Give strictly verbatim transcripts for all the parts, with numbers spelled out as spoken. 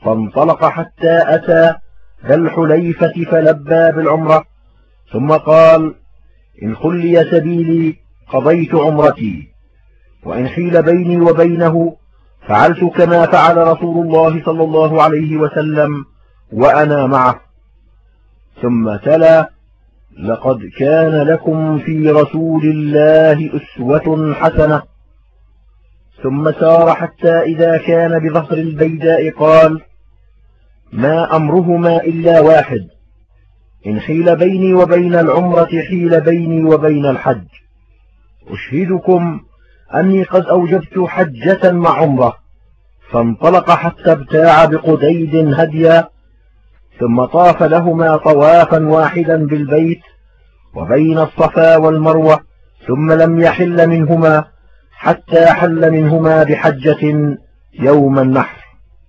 فانطلق حتى أتى ذا الحليفة فلبى بالعمرة، ثم قال: إن خلي سبيلي قضيت عمرتي، وإن حيل بيني وبينه فعلت كما فعل رسول الله صلى الله عليه وسلم وأنا معه. ثم تلا: لقد كان لكم في رسول الله أسوة حسنة. ثم سار حتى إذا كان بظهر البيداء قال: ما أمرهما إلا واحد، إن حيل بيني وبين العمرة حيل بيني وبين الحج. أشهدكم أني قد أوجبت حجة مع عمرة. فانطلق حتى ابتاع بقديد هديا، ثم طاف لهما طوافا واحدا بالبيت وبين الصفا والمروة، ثم لم يحل منهما حتى حل منهما بحجة يوم النحر.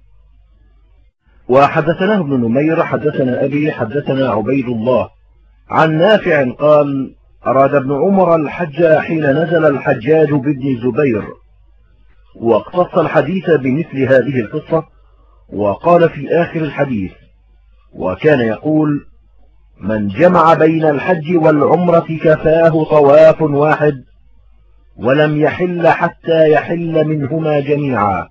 وحدثنا ابن نمير حدثنا أبي حدثنا عبيد الله عن نافع قال: أراد ابن عمر الحج حين نزل الحجاج بابن الزبير، واقتص الحديث بمثل هذه القصة، وقال في آخر الحديث: وكان يقول: من جمع بين الحج والعمرة كفاه طواف واحد، ولم يحل حتى يحل منهما جميعا.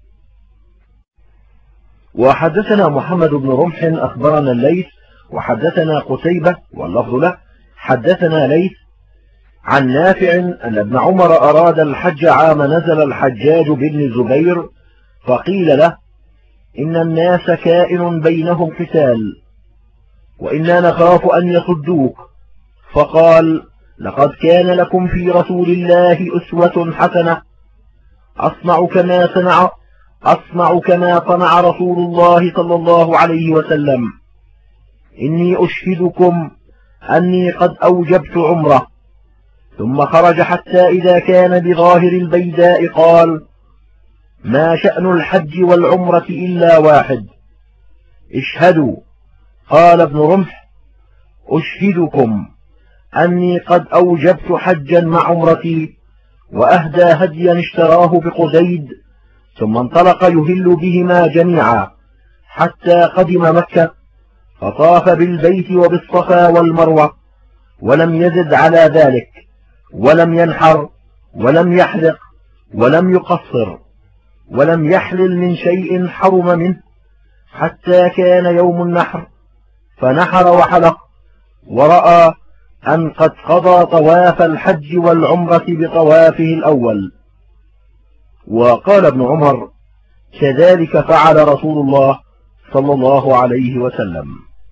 وحدثنا محمد بن رمح أخبرنا الليث وحدثنا قتيبة واللفظ له حدثنا ليث عن نافع أن ابن عمر أراد الحج عام نزل الحجاج بن الزبير، فقيل له: إن الناس كائن بينهم قتال، وإنا نخاف أن يصدوك. فقال: لقد كان لكم في رسول الله أسوة حسنة، أصنع كما صنع أصنع كما صنع رسول الله صلى الله عليه وسلم. إني أشهدكم أني قد أوجبت عمرة. ثم خرج حتى إذا كان بظاهر البيداء قال: ما شأن الحج والعمرة إلا واحد، اشهدوا. قال ابن رمح: أشهدكم أني قد أوجبت حجا مع عمرتي. وأهدى هديا اشتراه بقديد، ثم انطلق يهل بهما جميعا حتى قدم مكة، فطاف بالبيت وبالصفا والمروة، ولم يزد على ذلك، ولم ينحر ولم يحلق ولم يقصر، ولم يحلل من شيء حرم منه حتى كان يوم النحر، فنحر وحلق، ورأى أن قد قضى طواف الحج والعمرة بطوافه الأول. وقال ابن عمر: كذلك فعل رسول الله صلى الله عليه وسلم.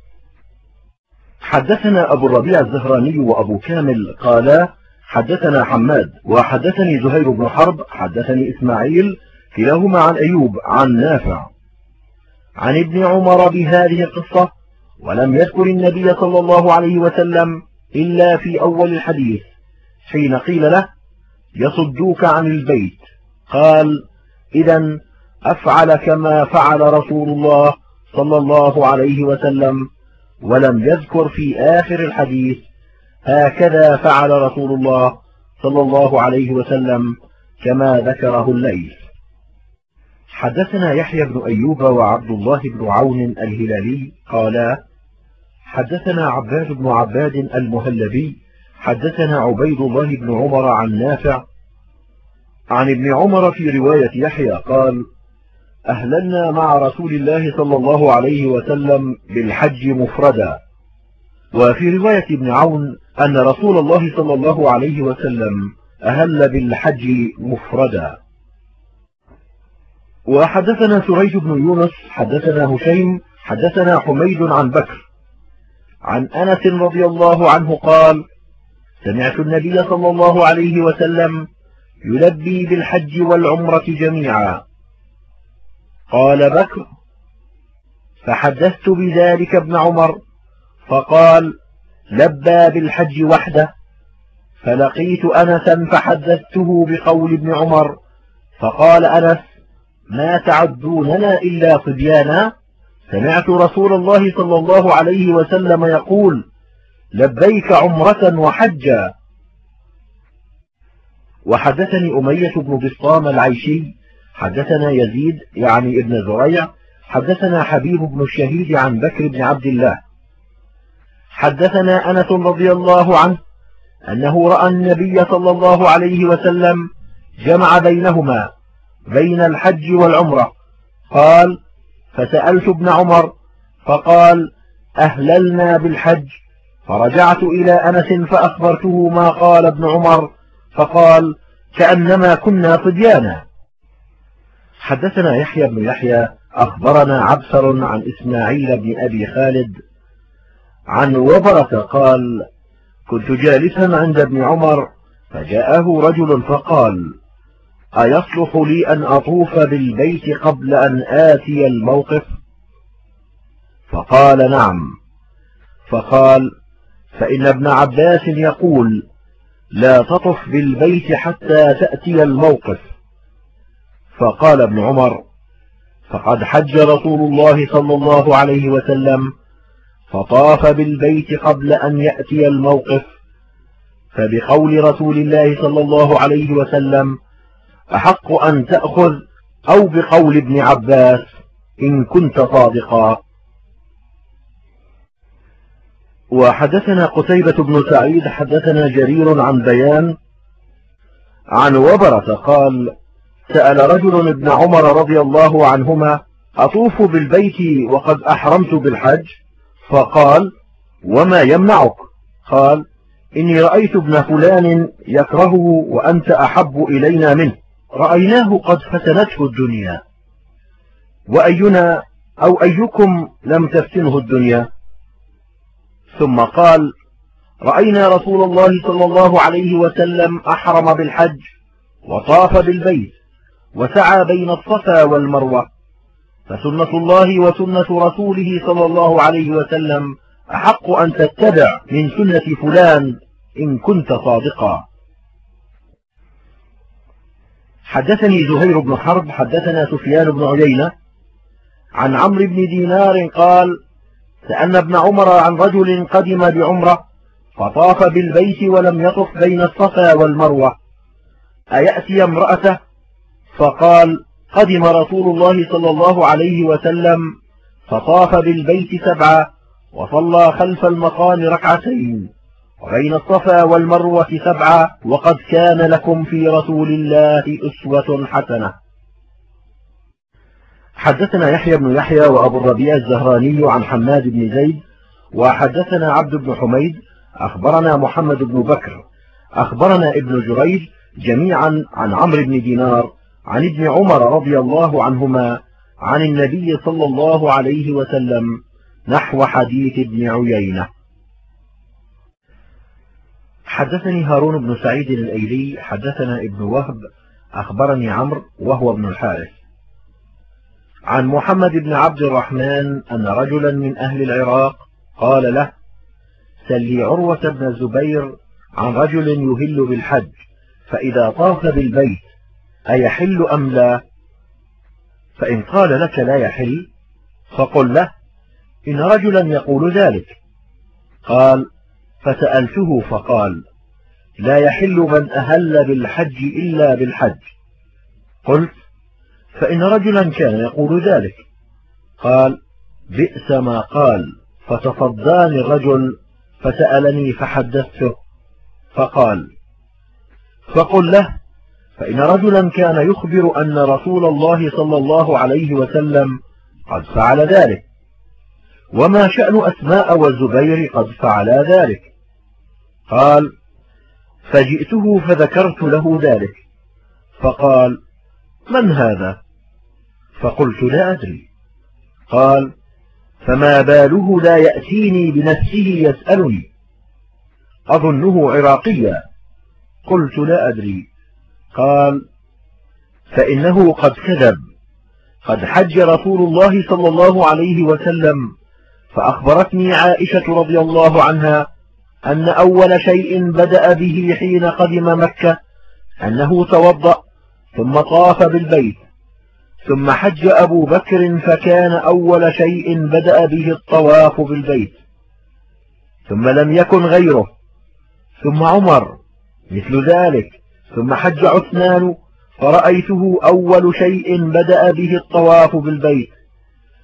حدثنا أبو الربيع الزهراني وأبو كامل قالا: حدثنا حماد وحدثني زهير بن حرب حدثني إسماعيل كلاهما عن أيوب عن نافع عن ابن عمر بهذه القصة، ولم يذكر النبي صلى الله عليه وسلم إلا في أول الحديث حين قيل له: يصدوك عن البيت. قال: إذن أفعل كما فعل رسول الله صلى الله عليه وسلم، ولم يذكر في آخر الحديث: هكذا فعل رسول الله صلى الله عليه وسلم كما ذكره الليث. حدثنا يحيى بن أيوب وعبد الله بن عون الهلالي قالا: حدثنا عباد بن عباد المهلبي حدثنا عبيد الله بن عمر عن نافع عن ابن عمر في رواية يحيى قال: أهللنا مع رسول الله صلى الله عليه وسلم بالحج مفردا. وفي رواية ابن عون أن رسول الله صلى الله عليه وسلم أهل بالحج مفردا. وحدثنا سريج بن يونس حدثنا هشيم حدثنا حميد عن بكر عن أنس رضي الله عنه قال: سمعت النبي صلى الله عليه وسلم يلبي بالحج والعمرة جميعا. قال بكر: فحدثت بذلك ابن عمر، فقال: لبى بالحج وحده. فلقيت أنسا فحدثته بقول ابن عمر، فقال أنس: ما تعدوننا إلا صبيانا؟ سمعت رسول الله صلى الله عليه وسلم يقول: لبيك عمرة وحجا. وحدثني أمية بن بسطام العيشي حدثنا يزيد يعني ابن زريع حدثنا حبيب بن الشهيد عن بكر بن عبد الله حدثنا أنس رضي الله عنه أنه رأى النبي صلى الله عليه وسلم جمع بينهما بين الحج والعمرة. قال: فسألت ابن عمر فقال: أهللنا بالحج. فرجعت إلى أنس فأخبرته ما قال ابن عمر فقال: كأنما كنا صبيانا. حدثنا يحيى بن يحيى أخبرنا عبسر عن إسماعيل بن أبي خالد عن وبرة قال: كنت جالسا عند ابن عمر فجاءه رجل فقال: أيصلح لي أن أطوف بالبيت قبل أن آتي الموقف؟ فقال: نعم. فقال: فإن ابن عباس يقول: لا تطف بالبيت حتى تأتي الموقف. فقال ابن عمر: فقد حج رسول الله صلى الله عليه وسلم فطاف بالبيت قبل أن يأتي الموقف، فبقول رسول الله صلى الله عليه وسلم أحق أن تأخذ، أو بقول ابن عباس إن كنت صادقا. وحدثنا قتيبة بن سعيد حدثنا جرير عن بيان عن وبرة قال: سأل رجل ابن عمر رضي الله عنهما: أطوف بالبيت وقد أحرمت بالحج؟ فقال: وما يمنعك؟ قال: إني رأيت ابن فلان يكرهه وأنت أحب إلينا منه، رأيناه قد فتنته الدنيا، وأينا أو أيكم لم تفتنه الدنيا؟ ثم قال: رأينا رسول الله صلى الله عليه وسلم أحرم بالحج وطاف بالبيت وسعى بين الصفا والمروة، فسنة الله وسنة رسوله صلى الله عليه وسلم أحق أن تتبع من سنة فلان إن كنت صادقا. حدثني زهير بن حرب حدثنا سفيان بن عيينة عن عمرو بن دينار قال: سألنا ابن عمر عن رجل قدم بعمرة فطاف بالبيت ولم يطف بين الصفا والمروة أيأتي امرأته؟ فقال: قدم رسول الله صلى الله عليه وسلم فطاف بالبيت سبعة وصلى خلف المقام ركعتين، وبين الصفا والمروة سبعة، وقد كان لكم في رسول الله أسوة حسنة. حدثنا يحيى بن يحيى وأبو الربيع الزهراني عن حماد بن زيد وحدثنا عبد بن حميد أخبرنا محمد بن بكر أخبرنا ابن جريج جميعا عن عمرو بن دينار عن ابن عمر رضي الله عنهما عن النبي صلى الله عليه وسلم نحو حديث ابن عيينة. حدثني هارون بن سعيد الأيلي حدثنا ابن وهب أخبرني عمرو وهو ابن الحارث عن محمد بن عبد الرحمن أن رجلا من أهل العراق قال له: سل لي عروة بن الزبير عن رجل يهل بالحج فإذا طاف بالبيت أيحل أم لا؟ فإن قال لك لا يحل فقل له: إن رجلا يقول ذلك. قال: فسألته فقال: لا يحل من أهل بالحج إلا بالحج. قلت: فإن رجلا كان يقول ذلك. قال: بئس ما قال. فتصداني الرجل فسألني فحدثته فقال: فقل له: فإن رجلا كان يخبر أن رسول الله صلى الله عليه وسلم قد فعل ذلك، وما شأن أسماء والزبير قد فعلا ذلك؟ قال: فجئته فذكرت له ذلك فقال: من هذا؟ فقلت: لا أدري. قال: فما باله لا يأتيني بنفسه يسألني، أظنه عراقيا. قلت: لا أدري. قال: فإنه قد كذب، قد حج رسول الله صلى الله عليه وسلم فأخبرتني عائشة رضي الله عنها أن أول شيء بدأ به حين قدم مكة أنه توضأ ثم طاف بالبيت، ثم حج أبو بكر فكان أول شيء بدأ به الطواف بالبيت، ثم لم يكن غيره، ثم عمر مثل ذلك، ثم حج عثمان فرأيته أول شيء بدأ به الطواف بالبيت،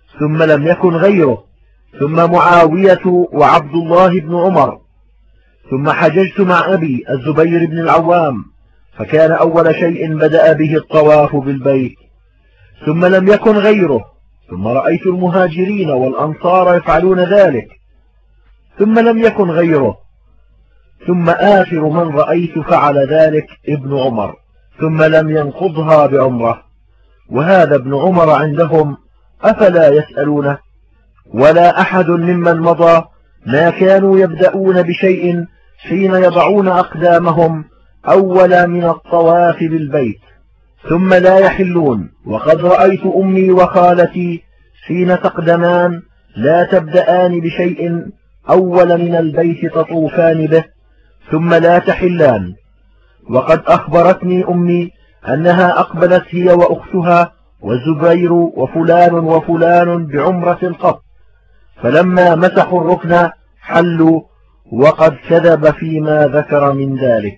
ثم لم يكن غيره، ثم معاوية وعبد الله بن عمر، ثم حججت مع أبي الزبير بن العوام، فكان أول شيء بدأ به الطواف بالبيت، ثم لم يكن غيره، ثم رأيت المهاجرين والأنصار يفعلون ذلك، ثم لم يكن غيره، ثم آخر من رأيت فعل ذلك ابن عمر، ثم لم ينقضها بعمره. وهذا ابن عمر عندهم أفلا يسألونه؟ ولا أحد ممن مضى ما كانوا يبدأون بشيء حين يضعون أقدامهم أول من الطواف بالبيت ثم لا يحلون. وقد رأيت أمي وخالتي حين تقدمان لا تبدأان بشيء أول من البيت تطوفان به ثم لا تحلان. وقد أخبرتني أمي أنها أقبلت هي وأختها والزبير وفلان وفلان بعمرة القط، فلما مسحوا الركن حلوا، وقد كذب فيما ذكر من ذلك.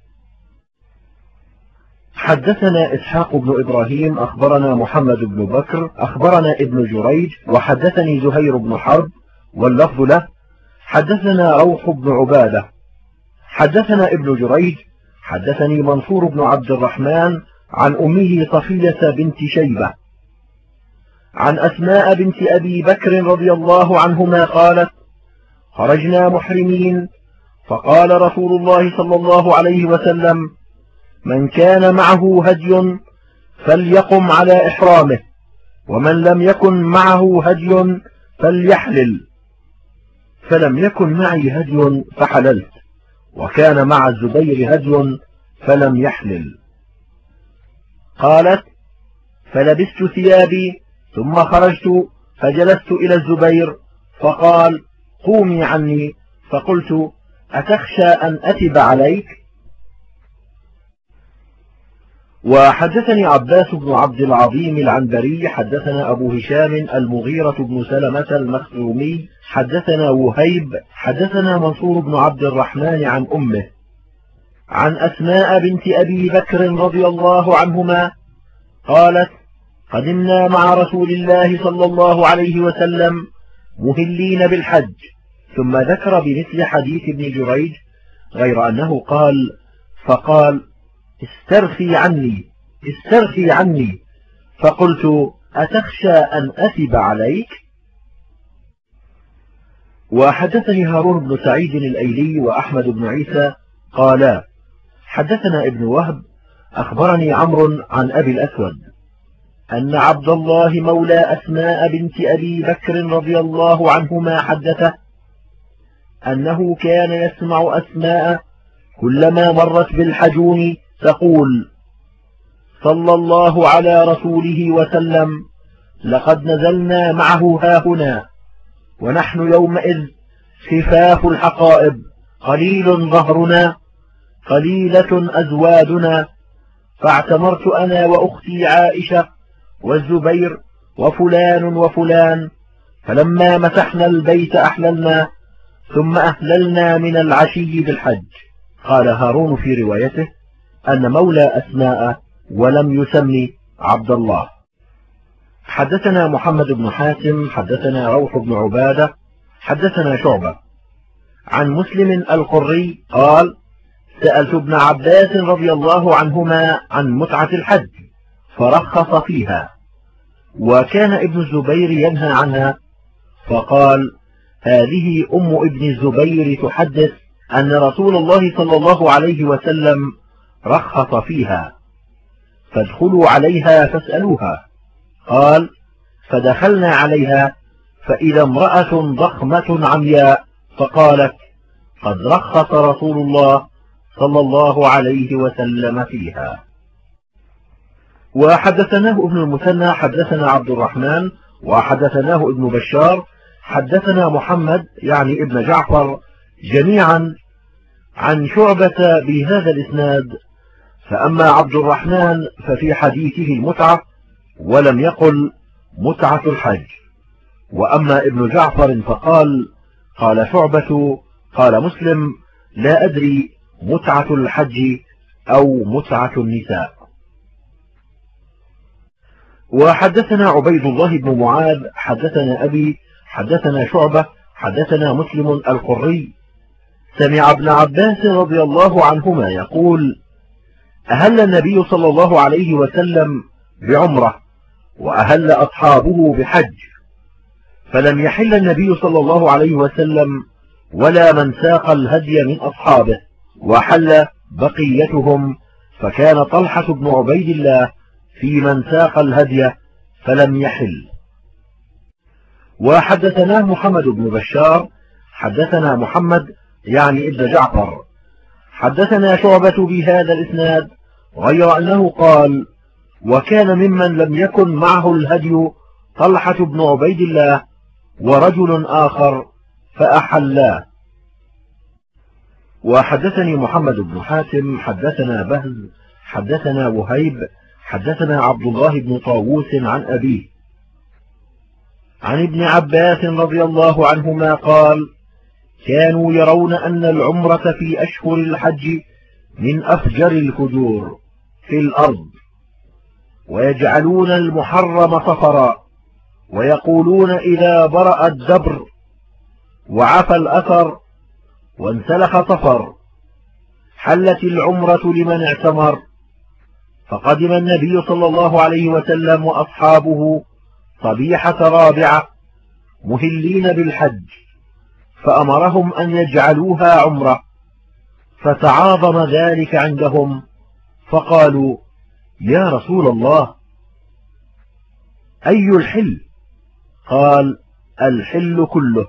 حدثنا إسحاق بن إبراهيم أخبرنا محمد بن بكر أخبرنا ابن جريج وحدثني زهير بن حرب واللفظ له. حدثنا روح بن عبادة حدثنا ابن جريج حدثني منصور بن عبد الرحمن عن أمه صفية بنت شيبة عن أسماء بنت أبي بكر رضي الله عنهما قالت: خرجنا محرمين، فقال رسول الله صلى الله عليه وسلم: من كان معه هدي فليقم على إحرامه، ومن لم يكن معه هدي فليحلل. فلم يكن معي هدي فحللت، وكان مع الزبير هدي فلم يحلل. قالت: فلبست ثيابي ثم خرجت فجلست إلى الزبير فقال: قومي عني، فقلت: أتخشى أن أتب عليك؟ وحدثني عباس بن عبد العظيم العنبري حدثنا أبو هشام المغيرة بن سلمة المخزومي حدثنا وهيب حدثنا منصور بن عبد الرحمن عن أمه عن أسماء بنت أبي بكر رضي الله عنهما قالت: قدمنا مع رسول الله صلى الله عليه وسلم مهلين بالحج. ثم ذكر بمثل حديث ابن جريج غير أنه قال: فقال: استرخي عني استرخي عني، فقلت: أتخشى أن أثب عليك؟ وحدثني هارون بن سعيد الأيلي وأحمد بن عيسى قالا: حدثنا ابن وهب أخبرني عمرو عن أبي الأسود أن عبد الله مولى أسماء بنت أبي بكر رضي الله عنهما حدثه أنه كان يسمع أسماء كلما مرت بالحجون تقول: صلى الله على رسوله وسلم، لقد نزلنا معه هاهنا، ونحن يومئذ خفاف الحقائب، قليل ظهرنا، قليلة أزوادنا، فاعتمرت أنا وأختي عائشة والزبير وفلان وفلان، فلما مسحنا البيت أحللنا، ثم أهللنا من العشي بالحج. قال هارون في روايته أن مولى أسماء ولم يسمي عبد الله. حدثنا محمد بن حاتم حدثنا روح بن عبادة حدثنا شعبة عن مسلم القري قال: سألت ابن عباس رضي الله عنهما عن متعة الحج فرخص فيها، وكان ابن الزبير ينهى عنها، فقال: هذه أم ابن الزبير تحدث أن رسول الله صلى الله عليه وسلم رخص فيها، فادخلوا عليها فاسألوها. قال: فدخلنا عليها فإذا امرأة ضخمة عمياء، فقالت: قد رخص رسول الله صلى الله عليه وسلم فيها. وحدثناه ابن المثنى حدثنا عبد الرحمن وحدثناه ابن بشار حدثنا محمد يعني ابن جعفر جميعا عن شعبة بهذا الإسناد، فأما عبد الرحمن ففي حديثه المتعة ولم يقل متعة الحج، وأما ابن جعفر فقال: قال شعبة قال مسلم: لا أدري متعة الحج أو متعة النساء. وحدثنا عبيد الله بن معاذ حدثنا أبي حدثنا شعبة حدثنا مسلم القري سمع ابن عباس رضي الله عنهما يقول: أهل النبي صلى الله عليه وسلم بعمرة وأهل أصحابه بحج، فلم يحل النبي صلى الله عليه وسلم ولا من ساق الهدي من أصحابه، وحل بقيتهم، فكان طلحة بن عبيد الله في من ساق الهدي فلم يحل. وحدثنا محمد بن بشار حدثنا محمد يعني ابن جعفر حدثنا شعبة بهذا الإسناد، غير أنه قال: وكان ممن لم يكن معه الهدي طلحة بن عبيد الله ورجل آخر فأحلا. وحدثني محمد بن حاتم حدثنا بهز حدثنا وهيب حدثنا عبد الله بن طاووس عن أبيه عن ابن عباس رضي الله عنهما قال: كانوا يرون أن العمرة في أشهر الحج من أفجر الفجور في الأرض، ويجعلون المحرم صفرا، ويقولون إذا برأ الدبر وعفى الأثر وانسلخ صفر حلت العمرة لمن اعتمر. فقدم النبي صلى الله عليه وسلم وأصحابه صبيحة رابعة مهلين بالحج، فأمرهم أن يجعلوها عمرة، فتعاظم ذلك عندهم، فقالوا: يا رسول الله، أي الحل؟ قال: الحل كله.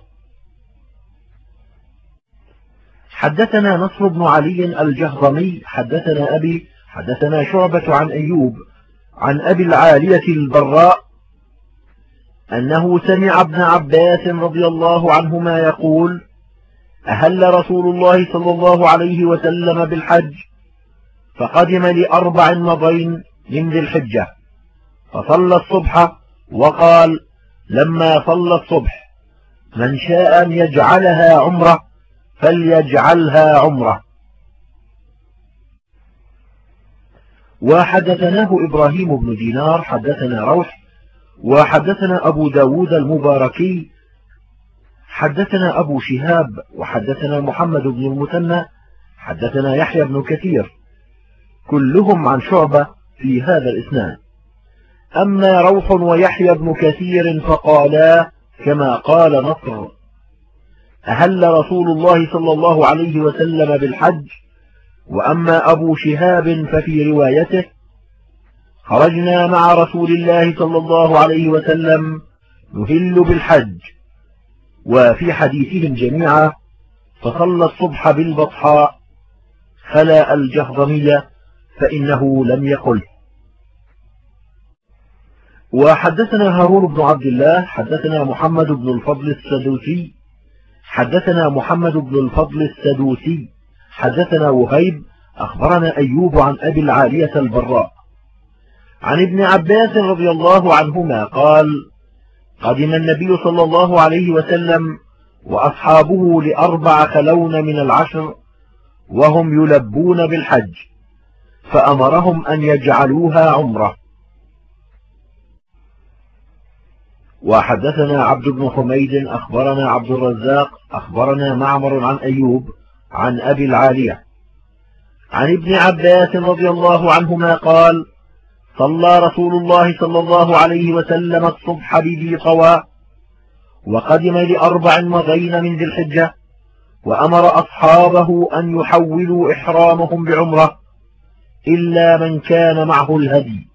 حدثنا نصر بن علي الجهضمي حدثنا أبي حدثنا شعبة عن أيوب عن أبي العالية البراء أنه سمع ابن عباس رضي الله عنهما يقول: أهل رسول الله صلى الله عليه وسلم بالحج، فقدم لأربع مضين من ذي الحجة، فصلى الصبح، وقال لما صلى الصبح: من شاء أن يجعلها عمرة فليجعلها عمرة. وحدثناه إبراهيم بن دينار حدثنا روح وحدثنا أبو داود المباركي حدثنا أبو شهاب وحدثنا محمد بن المثنى حدثنا يحيى بن كثير، كلهم عن شعبة في هذا الإسناد. أما روح ويحيى بن كثير فقالا كما قال نصر: أهل رسول الله صلى الله عليه وسلم بالحج. وأما أبو شهاب ففي روايته: خرجنا مع رسول الله صلى الله عليه وسلم نهل بالحج. وفي حديثهم جميعا: فصلى الصبح بالبطحاء، خلا الجهضمية فإنه لم يقل. وحدثنا هارون بن عبد الله حدثنا محمد بن الفضل السدوسي حدثنا محمد بن الفضل السدوسي حدثنا وهيب أخبرنا أيوب عن أبي العالية البراء عن ابن عباس رضي الله عنهما قال: قدم النبي صلى الله عليه وسلم وأصحابه لأربع خلون من العشر وهم يلبون بالحج، فأمرهم أن يجعلوها عمرة. وحدثنا عبد بن حميد أخبرنا عبد الرزاق أخبرنا معمر عن أيوب عن أبي العالية عن ابن عباس رضي الله عنهما قال: صلى رسول الله صلى الله عليه وسلم الصبح بذي طوى، وقدم لأربع مضين من ذي الحجة، وأمر أصحابه أن يحولوا إحرامهم بعمرة إلا من كان معه الهدي.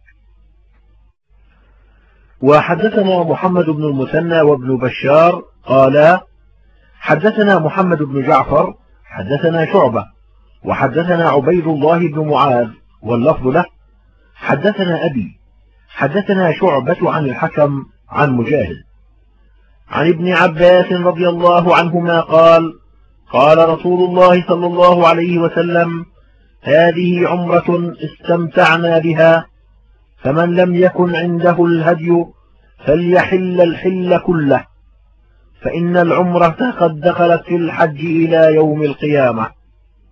وحدثنا محمد بن المثنى وابن بشار قالا: حدثنا محمد بن جعفر حدثنا شعبة وحدثنا عبيد الله بن معاذ واللفظ له حدثنا أبي حدثنا شعبة عن الحكم عن مجاهد عن ابن عباس رضي الله عنهما قال: قال رسول الله صلى الله عليه وسلم: هذه عمرة استمتعنا بها، فمن لم يكن عنده الهدي فليحل الحل كله، فإن العمرة قد دخلت في الحج إلى يوم القيامة.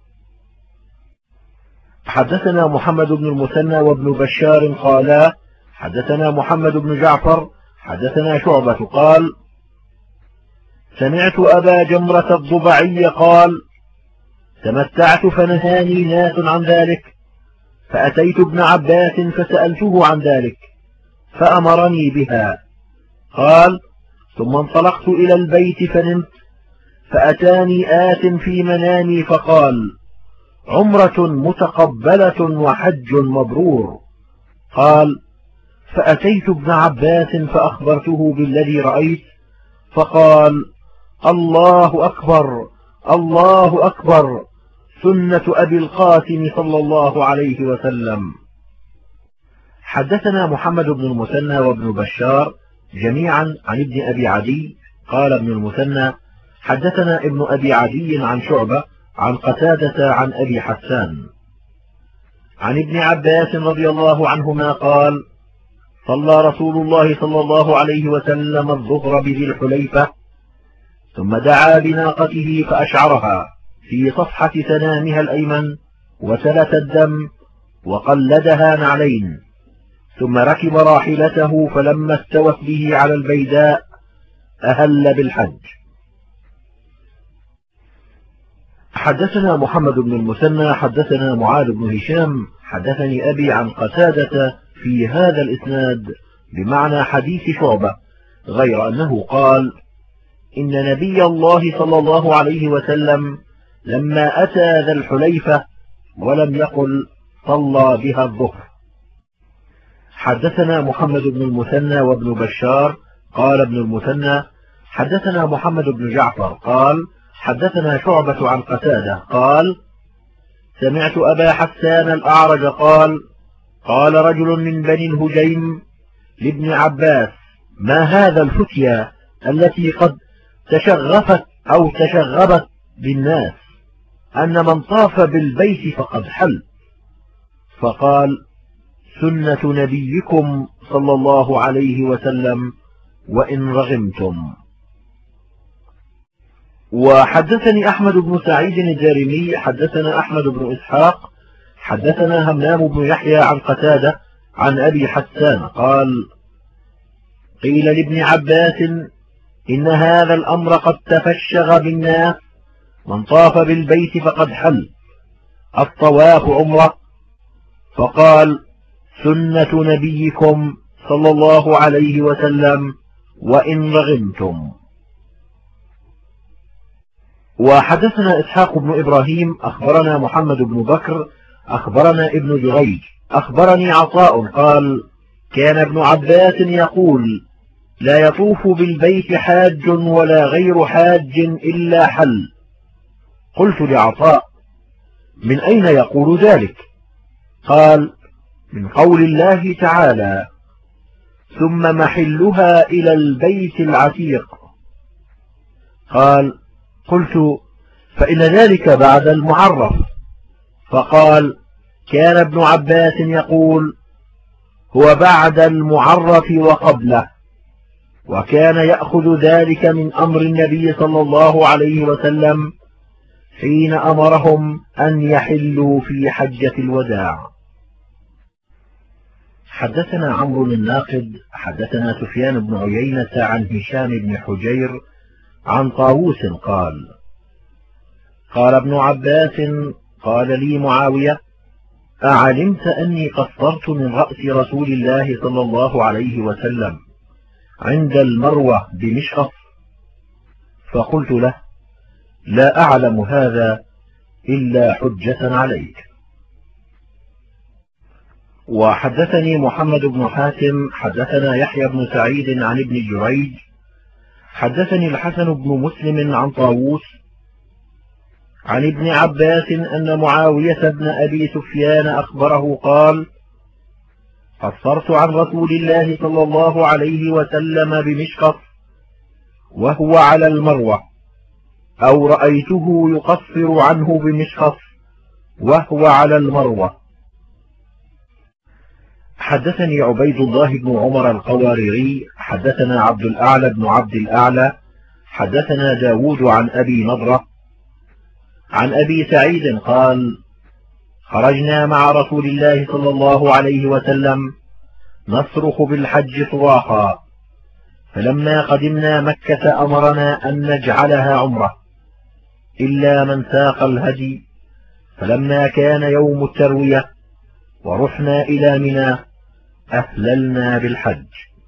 حدثنا محمد بن المثنى وابن بشار قالا: حدثنا محمد بن جعفر حدثنا شعبة قال سمعت أبا جمرة الضبعي قال تمتعت فنهاني ناس عن ذلك، فأتيت ابن عباس فسألته عن ذلك فأمرني بها. قال ثم انطلقت إلى البيت فنمت، فأتاني آت في منامي فقال عمرة متقبلة وحج مبرور. قال فأتيت ابن عباس فأخبرته بالذي رأيت، فقال الله أكبر الله أكبر، سنة أبي القاسم صلى الله عليه وسلم. حدثنا محمد بن المثنى وابن بشار جميعا عن ابن أبي عدي. قال ابن المثنى حدثنا ابن أبي عدي عن شعبة عن قتادة عن أبي حسان عن ابن عباس رضي الله عنهما قال صلى رسول الله صلى الله عليه وسلم الظهر بذي الحليفة، ثم دعا بناقته فأشعرها في صفحة سنامها الأيمن وسلت الدم وقلدها نعلين، ثم ركب راحلته فلما استوت به على البيداء أهل بالحج. حدثنا محمد بن المثنى حدثنا معاذ بن هشام حدثني أبي عن قتادة في هذا الإسناد بمعنى حديث شعبة، غير أنه قال إن نبي الله صلى الله عليه وسلم لما أتى ذا الحليفة ولم يقل صلى بها الظهر. حدثنا محمد بن المثنى وابن بشار. قال ابن المثنى حدثنا محمد بن جعفر قال حدثنا شعبة عن قتادة قال سمعت أبا حسان الأعرج قال قال رجل من بني الهجيم لابن عباس ما هذا الفتيا التي قد تشغفت أو تشغبت بالناس أن من طاف بالبيت فقد حل؟ فقال سنة نبيكم صلى الله عليه وسلم وإن رغمتم. وحدثني أحمد بن سعيد الدارمي حدثنا أحمد بن إسحاق حدثنا همام بن يحيى عن قتادة عن أبي حسان قال قيل لابن عباس إن هذا الأمر قد تفشغ بالناس، من طاف بالبيت فقد حل، الطواف عمرة. فقال سنة نبيكم صلى الله عليه وسلم وإن رغمتم. وحدثنا إسحاق بن إبراهيم أخبرنا محمد بن بكر أخبرنا ابن جريج أخبرني عطاء قال كان ابن عباس يقول لا يطوف بالبيت حاج ولا غير حاج إلا حل. قلت لعطاء من أين يقول ذلك؟ قال من قول الله تعالى ثم محلها إلى البيت العتيق. قال قلت فإن ذلك بعد المعرف. فقال كان ابن عباس يقول هو بعد المعرف وقبله، وكان يأخذ ذلك من أمر النبي صلى الله عليه وسلم حين أمرهم أن يحلوا في حجة الوداع. حدثنا عمرو الناقد حدثنا سفيان بن عيينة عن هشام بن حجير عن طاووس قال قال ابن عباس قال لي معاوية أعلمت أني قصرت من رأس رسول الله صلى الله عليه وسلم عند المروة بمشخص؟ فقلت له لا أعلم هذا إلا حجة عليك. وحدثني محمد بن حاتم حدثنا يحيى بن سعيد عن ابن جريج حدثني الحسن بن مسلم عن طاووس عن ابن عباس أن معاوية بن أبي سفيان أخبره قال قصرت عن رسول الله صلى الله عليه وسلم بمشقف وهو على المروة، أو رأيته يقصر عنه بمشقف وهو على المروة. حدثني عبيد الله بن عمر القواريري حدثنا عبد الأعلى بن عبد الأعلى حدثنا داود عن أبي نضرة عن أبي سعيد قال خرجنا مع رسول الله صلى الله عليه وسلم نصرخ بالحج صراخا. فلما قدمنا مكة أمرنا أن نجعلها عمرة إلا من ساق الهدي. فلما كان يوم التروية ورحنا إلى منى أهللنا بالحج.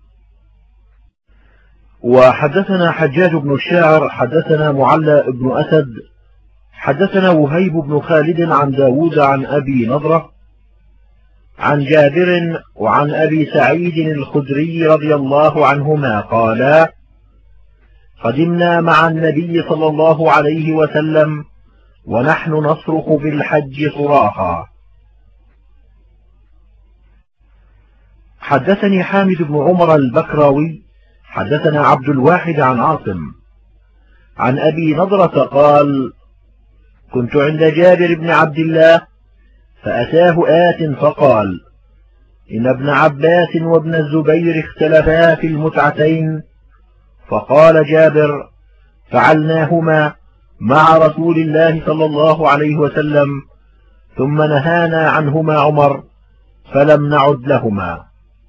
وحدثنا حجاج بن الشاعر حدثنا معلى بن أسد حدثنا وهيب بن خالد عن داود عن أبي نضرة عن جابر وعن أبي سعيد الخدري رضي الله عنهما قالا: قدمنا مع النبي صلى الله عليه وسلم ونحن نصرخ بالحج صراخا. حدثني حامد بن عمر البكراوي حدثنا عبد الواحد عن عاصم عن أبي نضرة قال: كنت عند جابر بن عبد الله فأتاه آت فقال: إن ابن عباس وابن الزبير اختلفا في المتعتين. فقال جابر: فعلناهما مع رسول الله صلى الله عليه وسلم ثم نهانا عنهما عمر فلم نعد لهما.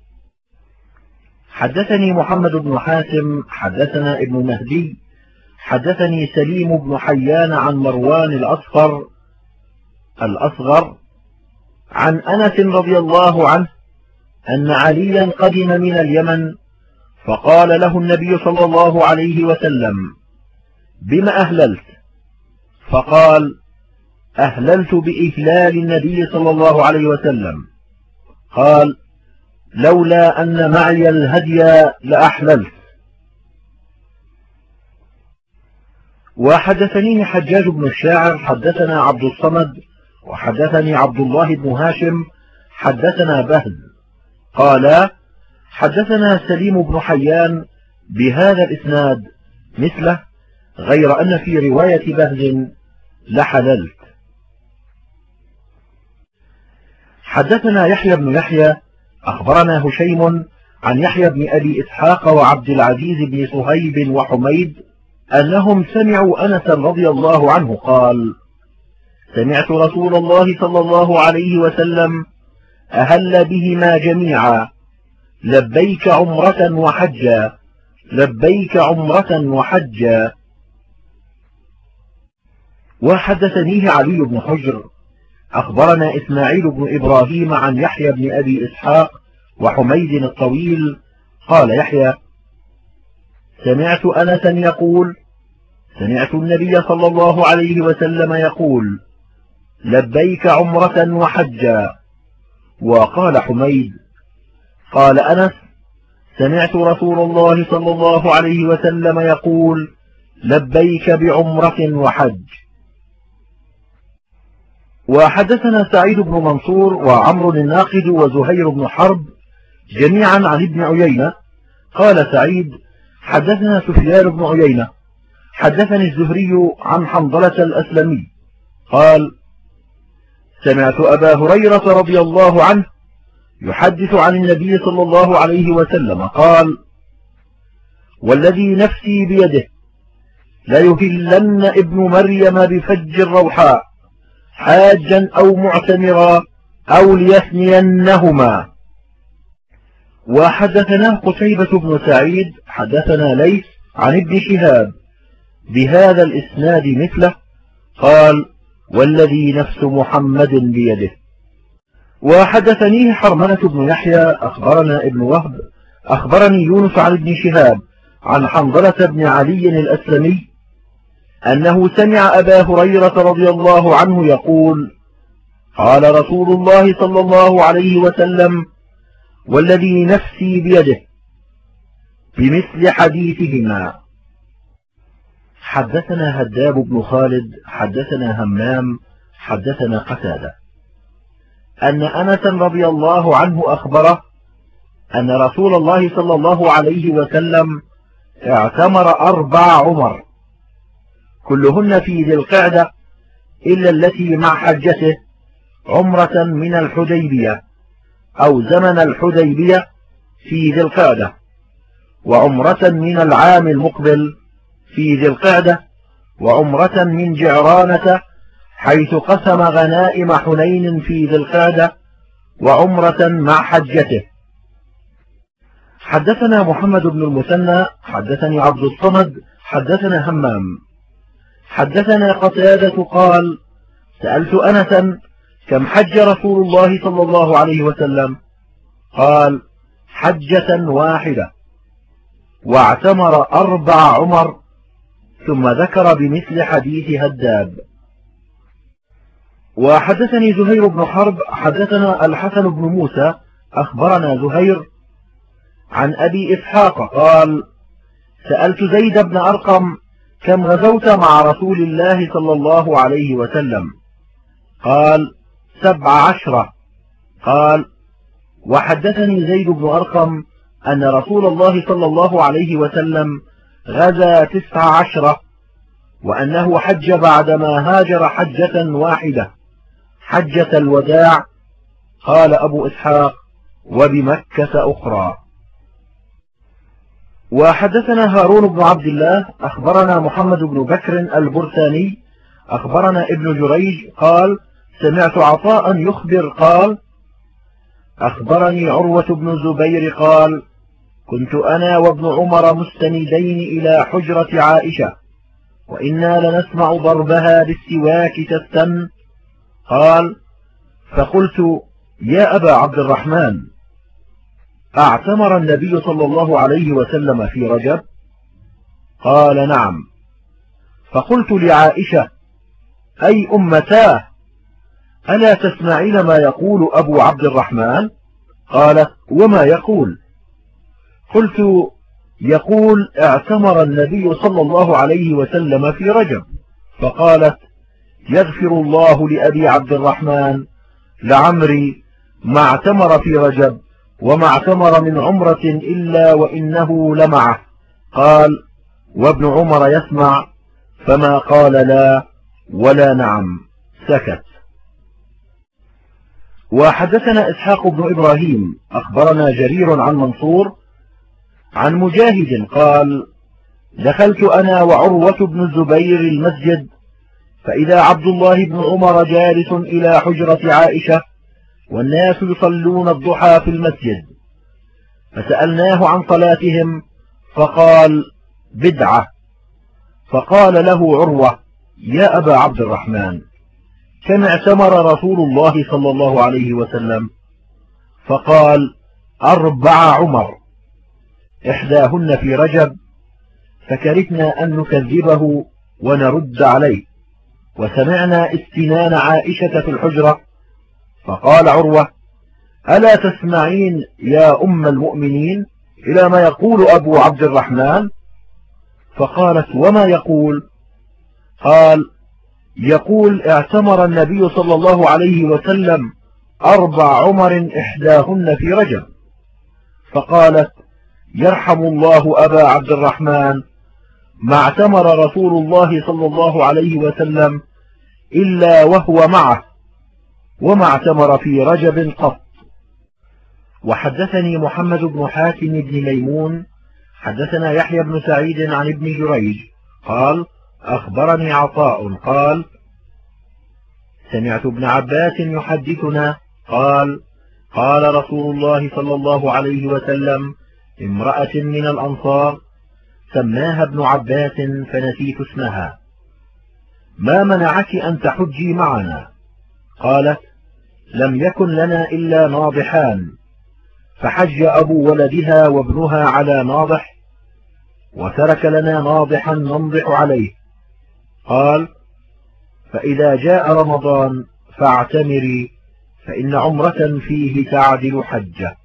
حدثني محمد بن حاتم حدثنا ابن مهدي حدثني سليم بن حيان عن مروان الأصفر الأصغر عن أنس رضي الله عنه أن عليا قدم من اليمن فقال له النبي صلى الله عليه وسلم: بما أهللت؟ فقال: أهللت بإهلال النبي صلى الله عليه وسلم. قال: لولا أن معي الهدي لأحللت. وحدثني حجاج بن الشاعر حدثنا عبد الصمد وحدثني عبد الله بن هاشم حدثنا بهز قال: حدثنا سليم بن حيان بهذا الإسناد مثله، غير أن في رواية بهز لحللت. حدثنا يحيى بن يحيى أخبرنا هشيم عن يحيى بن أبي إسحاق وعبد العزيز بن صهيب وحميد أنهم سمعوا أنس رضي الله عنه قال: سمعت رسول الله صلى الله عليه وسلم أهل بهما جميعا: لبيك عمرة وحجا، لبيك عمرة وحجا. وحدثنيه علي بن حجر أخبرنا إسماعيل بن إبراهيم عن يحيى بن أبي إسحاق وحميد الطويل قال يحيى: سمعت أنسا يقول: سمعت النبي صلى الله عليه وسلم يقول: لبيك عمرة وحجا. وقال حميد: قال أنس: سمعت رسول الله صلى الله عليه وسلم يقول: لبيك بعمرة وحج. وحدثنا سعيد بن منصور وعمرو الناقد وزهير بن حرب جميعا عن ابن عيينة قال سعيد: حدثنا سفيان بن عيينة حدثني الزهري عن حنظلة الأسلمي قال: سمعت أبا هريرة رضي الله عنه يحدث عن النبي صلى الله عليه وسلم قال: والذي نفسي بيده ليهلن ابن مريم بفج الروحاء حاجا أو معتمرا أو ليثنينهما. وحدثنا قتيبة بن سعيد حدثنا ليث عن ابن شهاب بهذا الإسناد مثله قال: والذي نفس محمد بيده. وحدثنيه حرملة بن يحيى أخبرنا ابن وهب أخبرني يونس عن ابن شهاب عن حنظلة بن علي الأسلمي أنه سمع أبا هريرة رضي الله عنه يقول: قال رسول الله صلى الله عليه وسلم: والذي نفسي بيده، بمثل حديثهما. حدثنا هداب بن خالد حدثنا همام حدثنا قتادة أن أنس رضي الله عنه أخبره أن رسول الله صلى الله عليه وسلم اعتمر أربع عمر كلهن في ذي القعدة إلا التي مع حجته عمرة من الحديبية أو زمن الحديبية في ذي القعدة، وعمرة من العام المقبل في ذي القعدة، وعمرة من جعرانة حيث قسم غنائم حنين في ذي القعدة، وعمرة مع حجته. حدثنا محمد بن المثنى حدثني عبد الصمد حدثنا همام حدثنا قتادة قال سألت أنسا كم حج رسول الله صلى الله عليه وسلم؟ قال حجة واحدة، واعتمر أربع عمر، ثم ذكر بمثل حديث هداب. وحدثني زهير بن حرب حدثنا الحسن بن موسى أخبرنا زهير عن أبي إسحاق قال سألت زيد بن أرقم كم غزوت مع رسول الله صلى الله عليه وسلم؟ قال سبع عشرة. قال وحدثني زيد بن أرقم أن رسول الله صلى الله عليه وسلم غزا تسع عشرة، وأنه حج بعدما هاجر حجة واحدة حجة الوداع. قال أبو إسحاق وبمكة أخرى. وحدثنا هارون بن عبد الله أخبرنا محمد بن بكر البرساني أخبرنا ابن جريج قال سمعت عطاء يخبر قال أخبرني عروة بن الزبير قال كنت أنا وابن عمر مستندين إلى حجرة عائشة، وإنا لنسمع ضربها بالسواك تستن. قال فقلت يا أبا عبد الرحمن أعتمر النبي صلى الله عليه وسلم في رجب؟ قال نعم. فقلت لعائشة أي أمتاه ألا تسمعين ما يقول أبو عبد الرحمن؟ قالت وما يقول؟ قلت يقول اعتمر النبي صلى الله عليه وسلم في رجب. فقالت يغفر الله لأبي عبد الرحمن لعمري ما اعتمر في رجب وما اعتمر من عمرة إلا وإنه لمعه. قال وابن عمر يسمع فما قال لا ولا نعم، سكت. وحدثنا إسحاق بن إبراهيم أخبرنا جرير عن منصور عن مجاهد قال دخلت أنا وعروة بن الزبير المسجد، فإذا عبد الله بن عمر جالس إلى حجرة عائشة والناس يصلون الضحى في المسجد، فسألناه عن صلاتهم فقال بدعة. فقال له عروة يا أبا عبد الرحمن كم اعتمر رسول الله صلى الله عليه وسلم؟ فقال أربع عمر، إحداهن في رجب، فكرهنا أن نكذبه ونرد عليه، وسمعنا استنان عائشة في الحجرة. فقال عروة ألا تسمعين يا أم المؤمنين إلى ما يقول أبو عبد الرحمن؟ فقالت وما يقول؟ قال يقول اعتمر النبي صلى الله عليه وسلم أربع عمر إحداهن في رجب. فقالت يرحم الله أبا عبد الرحمن ما اعتمر رسول الله صلى الله عليه وسلم إلا وهو معه، وما اعتمر في رجب قط. وحدثني محمد بن حاتم بن ميمون حدثنا يحيى بن سعيد عن ابن جريج قال أخبرني عطاء قال سمعت ابن عباس يحدثنا قال قال رسول الله صلى الله عليه وسلم امرأة من الأنصار سماها ابن عباس فنسيت اسمها ما منعك أن تحجي معنا؟ قالت لم يكن لنا إلا ناضحان، فحج أبو ولدها وابنها على ناضح، وترك لنا ناضحا ننضح عليه. قال فإذا جاء رمضان فاعتمري، فإن عمرة فيه تعدل حجة.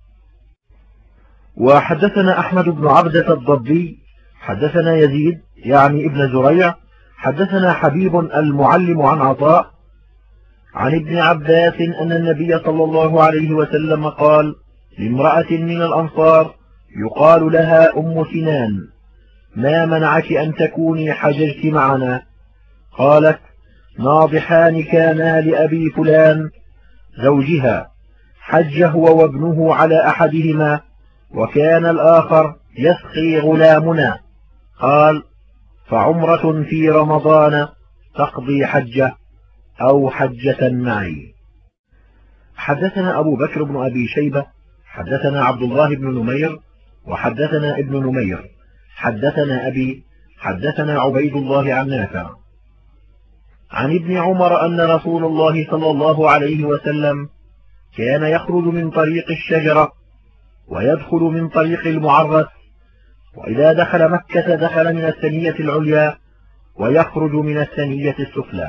وحدثنا أحمد بن عبدة الضبي حدثنا يزيد يعني ابن زريع حدثنا حبيب المعلم عن عطاء عن ابن عباس أن النبي صلى الله عليه وسلم قال لامرأة من الأنصار يقال لها أم سنان ما منعك أن تكوني حججت معنا؟ قالت ناضحان كانا لأبي فلان زوجها، حج هو وابنه على أحدهما، وكان الآخر يسقي غلامنا. قال فعمرة في رمضان تقضي حجة أو حجة معي. حدثنا أبو بكر بن أبي شيبة حدثنا عبد الله بن نمير وحدثنا ابن نمير حدثنا أبي حدثنا عبيد الله عن نافع عن ابن عمر أن رسول الله صلى الله عليه وسلم كان يخرج من طريق الشجرة ويدخل من طريق المعرس، وإذا دخل مكة دخل من الثنية العليا ويخرج من الثنية السفلى.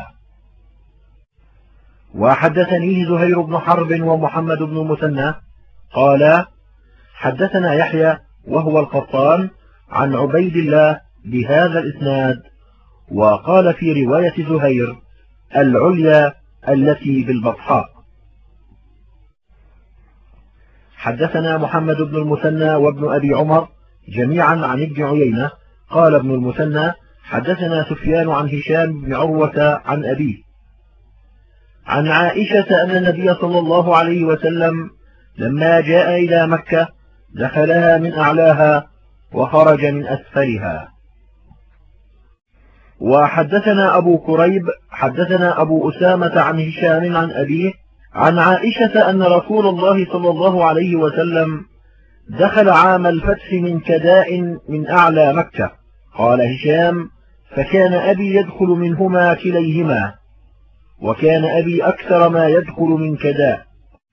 وحدثنيه زهير بن حرب ومحمد بن المثنى قال حدثنا يحيى وهو القطان عن عبيد الله بهذا الإسناد، وقال في رواية زهير العليا التي بالبطحاء. حدثنا محمد بن المثنى وابن أبي عمر جميعا عن ابن عيينة قال ابن المثنى حدثنا سفيان عن هشام بن عروة عن أبيه عن عائشة أن النبي صلى الله عليه وسلم لما جاء إلى مكة دخلها من أعلاها وخرج من أسفلها. وحدثنا أبو كريب حدثنا أبو أسامة عن هشام عن أبيه عن عائشة أن رسول الله صلى الله عليه وسلم دخل عام الفتح من كداء من أعلى مكة. قال هشام فكان أبي يدخل منهما كليهما، وكان أبي أكثر ما يدخل من كداء.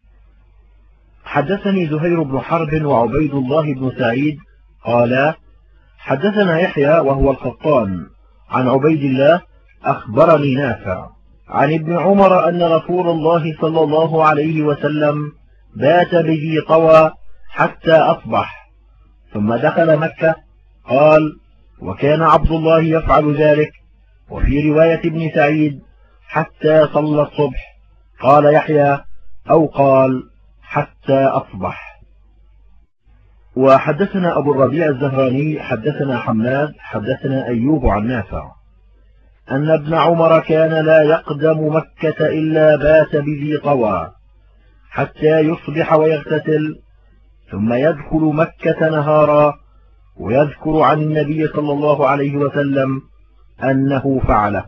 حدثني زهير بن حرب وعبيد الله بن سعيد قال حدثنا يحيى وهو القطان عن عبيد الله أخبرني نافع عن ابن عمر أن رسول الله صلى الله عليه وسلم بات بذي طوى حتى أصبح ثم دخل مكة. قال وكان عبد الله يفعل ذلك. وفي رواية ابن سعيد حتى صلى الصبح. قال يحيى أو قال حتى أصبح. وحدثنا أبو الربيع الزهراني حدثنا حماد حدثنا أيوب عن نافع أن ابن عمر كان لا يقدم مكة إلا بات بذي طوى حتى يصبح ويغتسل ثم يدخل مكة نهارا، ويذكر عن النبي صلى الله عليه وسلم أنه فعله.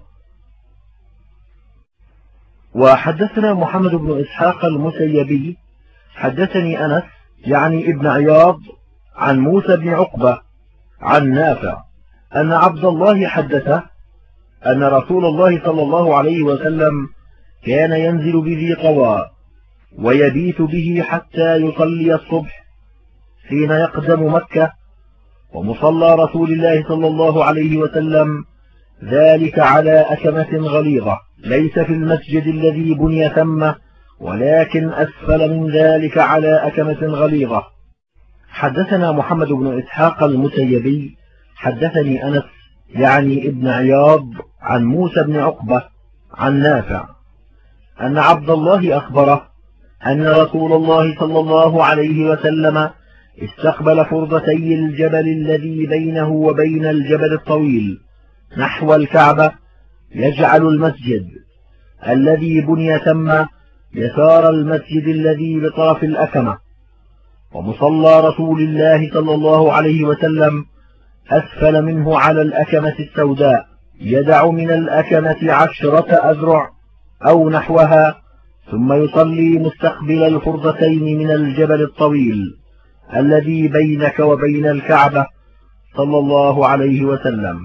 وحدثنا محمد بن إسحاق المسيبي حدثني أنس يعني ابن عياض عن موسى بن عقبة عن نافع أن عبد الله حدثه أن رسول الله صلى الله عليه وسلم كان ينزل بذي طوى ويبيت به حتى يصلي الصبح حين يقدم مكة، ومصلى رسول الله صلى الله عليه وسلم ذلك على أكمة غليظة ليس في المسجد الذي بني ثم، ولكن أسفل من ذلك على أكمة غليظة. حدثنا محمد بن إسحاق المسيبي حدثني أنس يعني ابن عياض عن موسى بن عقبة عن نافع أن عبد الله أخبره أن رسول الله صلى الله عليه وسلم استقبل فرضتي الجبل الذي بينه وبين الجبل الطويل نحو الكعبة، يجعل المسجد الذي بني ثم يسار المسجد الذي بطرف الأكمة، ومصلى رسول الله صلى الله عليه وسلم أسفل منه على الأكمة السوداء، يدع من الأكمة عشرة أذرع أو نحوها، ثم يصلي مستقبل الفرضتين من الجبل الطويل الذي بينك وبين الكعبة صلى الله عليه وسلم.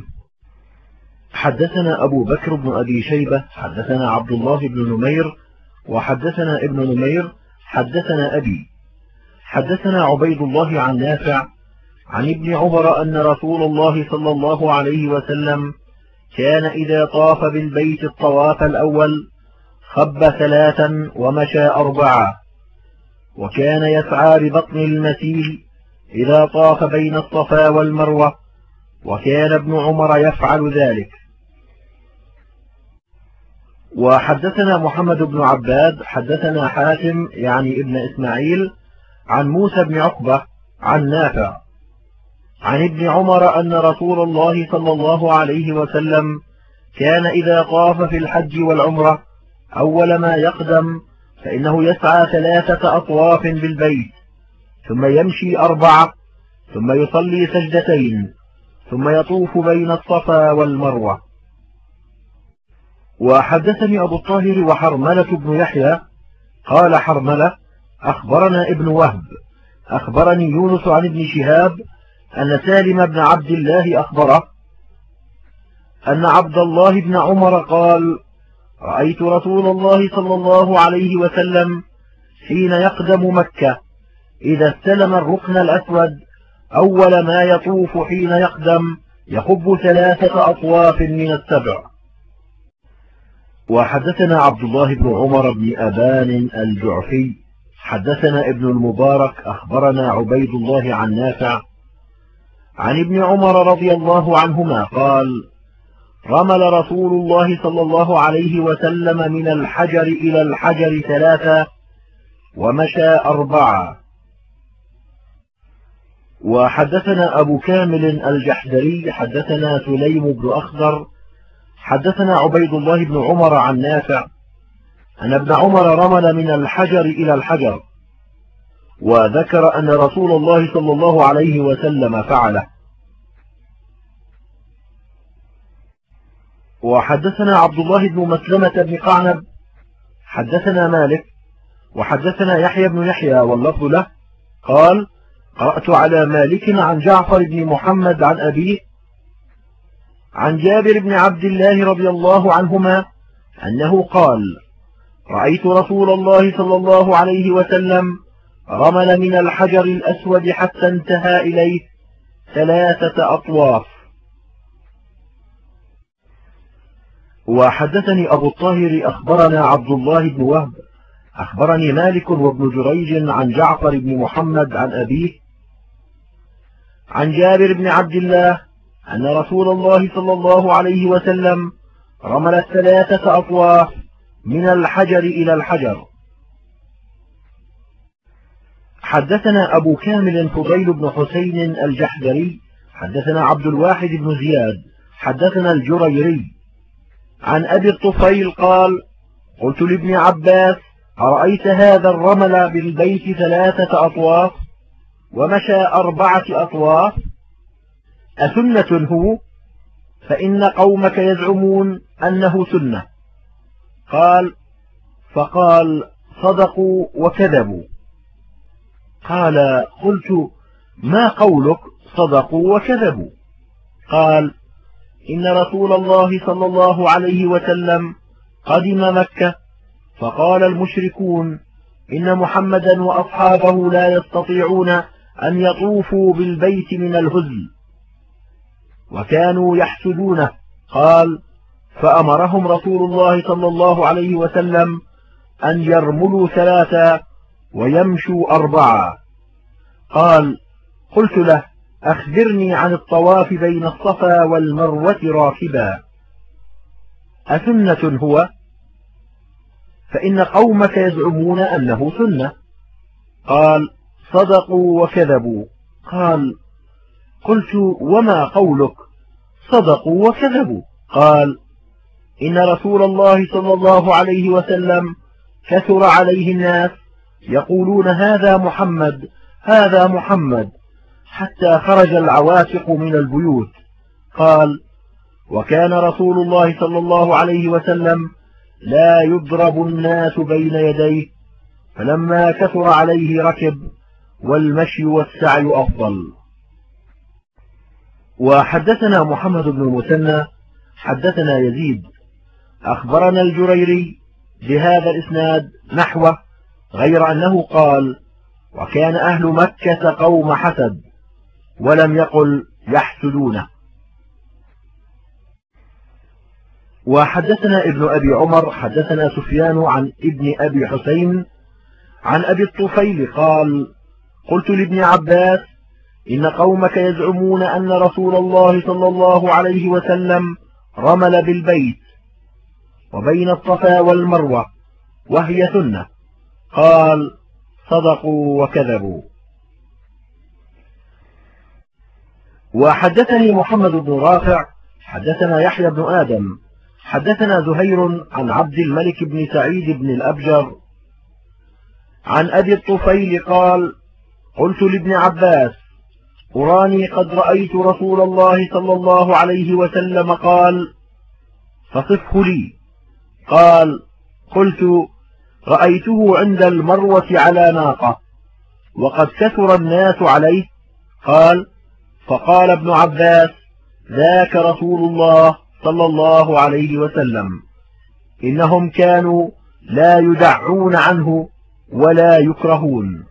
حدثنا أبو بكر بن أبي شيبة حدثنا عبد الله بن نمير وحدثنا ابن نمير حدثنا أبي حدثنا عبيد الله عن نافع عن ابن عمر أن رسول الله صلى الله عليه وسلم كان إذا طاف بالبيت الطواف الأول خب ثلاثا ومشى أربعة، وكان يسعى ببطن المسيل إذا طاف بين الصفا والمروة، وكان ابن عمر يفعل ذلك. وحدثنا محمد بن عباد حدثنا حاتم يعني ابن إسماعيل عن موسى بن عقبة عن نافع عن ابن عمر أن رسول الله صلى الله عليه وسلم كان إذا طاف في الحج والعمرة أول ما يقدم فإنه يسعى ثلاثة أطواف بالبيت، ثم يمشي أربعة، ثم يصلي سجدتين، ثم يطوف بين الصفا والمروة. وحدثني أبو الطاهر وحرملة بن يحيى قال حرملة أخبرنا ابن وهب أخبرني يونس عن ابن شهاب أن سالم بن عبد الله أخبره أن عبد الله بن عمر قال: رأيت رسول الله صلى الله عليه وسلم حين يقدم مكة إذا استلم الركن الأسود أول ما يطوف حين يقدم يخب ثلاثة أطواف من السبع. وحدثنا عبد الله بن عمر بن أبان الجعفي حدثنا ابن المبارك أخبرنا عبيد الله عن نافع عن ابن عمر رضي الله عنهما قال: رمل رسول الله صلى الله عليه وسلم من الحجر إلى الحجر ثلاثة ومشى أربعة. وحدثنا أبو كامل الجحدري حدثنا سليم بن أخضر حدثنا عبيد الله بن عمر عن نافع أن ابن عمر رمل من الحجر إلى الحجر، وذكر أن رسول الله صلى الله عليه وسلم فعله. وحدثنا عبد الله بن مسلمة بن قعنب حدثنا مالك وحدثنا يحيى بن يحيى واللفظ له قال: قرأت على مالك عن جعفر بن محمد عن أبيه عن جابر بن عبد الله رضي الله عنهما أنه قال: رأيت رسول الله صلى الله عليه وسلم رمل من الحجر الأسود حتى انتهى إليه ثلاثة أطواف. وحدثني أبو الطاهر أخبرنا عبد الله بن وهب أخبرني مالك وابن جريج عن جعفر بن محمد عن أبيه عن جابر بن عبد الله أن رسول الله صلى الله عليه وسلم رمل ثلاثة أطواف من الحجر إلى الحجر. حدثنا أبو كامل فضيل بن حسين الجحدري حدثنا عبد الواحد بن زياد حدثنا الجريري عن أبي الطفيل قال: قلت لابن عباس: أرأيت هذا الرمل بالبيت ثلاثة أطواف ومشى أربعة أطواف أسنة هو؟ فإن قومك يزعمون أنه سنة. قال: فقال: صدقوا وكذبوا. قال: قلت: ما قولك صدقوا وكذبوا؟ قال: إن رسول الله صلى الله عليه وسلم قدم مكة فقال المشركون: إن محمدا وأصحابه لا يستطيعون أن يطوفوا بالبيت من الهزل، وكانوا يحسدونه. قال: فأمرهم رسول الله صلى الله عليه وسلم أن يرملوا ثلاثة ويمشوا أربعة. قال: قلت له: أخبرني عن الطواف بين الصفا والمروة راكبا أسنة هو؟ فإن قومك يزعمون أنه سنة. قال: صدقوا وكذبوا. قال: قلت: وما قولك صدقوا وكذبوا؟ قال: إن رسول الله صلى الله عليه وسلم كثر عليه الناس يقولون: هذا محمد هذا محمد، حتى خرج العواتق من البيوت. قال: وكان رسول الله صلى الله عليه وسلم لا يضرب الناس بين يديه، فلما كثر عليه ركب، والمشي والسعي أفضل. وحدثنا محمد بن المثنى حدثنا يزيد أخبرنا الجريري بهذا الإسناد نحوه، غير أنه قال: وكان أهل مكة قوم حسد، ولم يقل يحسدونه. وحدثنا ابن أبي عمر حدثنا سفيان عن ابن أبي حسين عن أبي الطفيل قال: قلت لابن عباس: إن قومك يزعمون أن رسول الله صلى الله عليه وسلم رمل بالبيت وبين الصفا والمروة وهي سنة. قال: صدقوا وكذبوا. وحدثني محمد بن رافع حدثنا يحيى بن آدم حدثنا زهير عن عبد الملك بن سعيد بن الأبجر عن أبي الطفيل قال: قلت لابن عباس: أراني قد رأيت رسول الله صلى الله عليه وسلم قال، فصفه لي. قال: قلت: رأيته عند المروة على ناقة، وقد كثر الناس عليه؟ قال: فقال ابن عباس: ذاك رسول الله صلى الله عليه وسلم، إنهم كانوا لا يدعون عنه ولا يكرهون.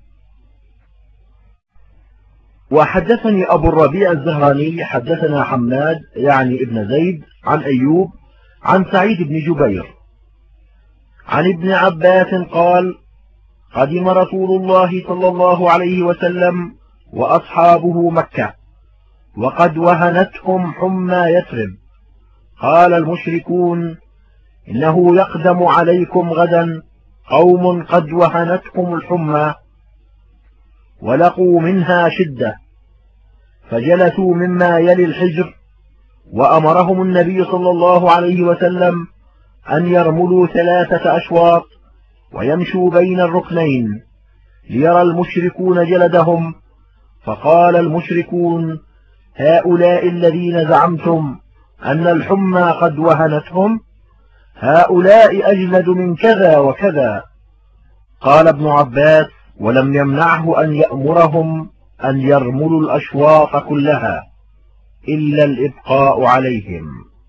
وحدثني أبو الربيع الزهراني حدثنا حماد يعني ابن زيد عن أيوب عن سعيد بن جبير عن ابن عباس قال: قدم رسول الله صلى الله عليه وسلم وأصحابه مكة وقد وهنتهم حمى يثرب. قال المشركون: إنه يقدم عليكم غدا قوم قد وهنتهم الحمى ولقوا منها شدة، فجلسوا مما يلي الحجر، وأمرهم النبي صلى الله عليه وسلم أن يرملوا ثلاثة أشواط ويمشوا بين الركنين ليرى المشركون جلدهم. فقال المشركون: هؤلاء الذين زعمتم أن الحمى قد وهنتهم، هؤلاء أجلد من كذا وكذا. قال ابن عباس: ولم يمنعه أن يأمرهم أن يرملوا الأشواط كلها إلا الإبقاء عليهم.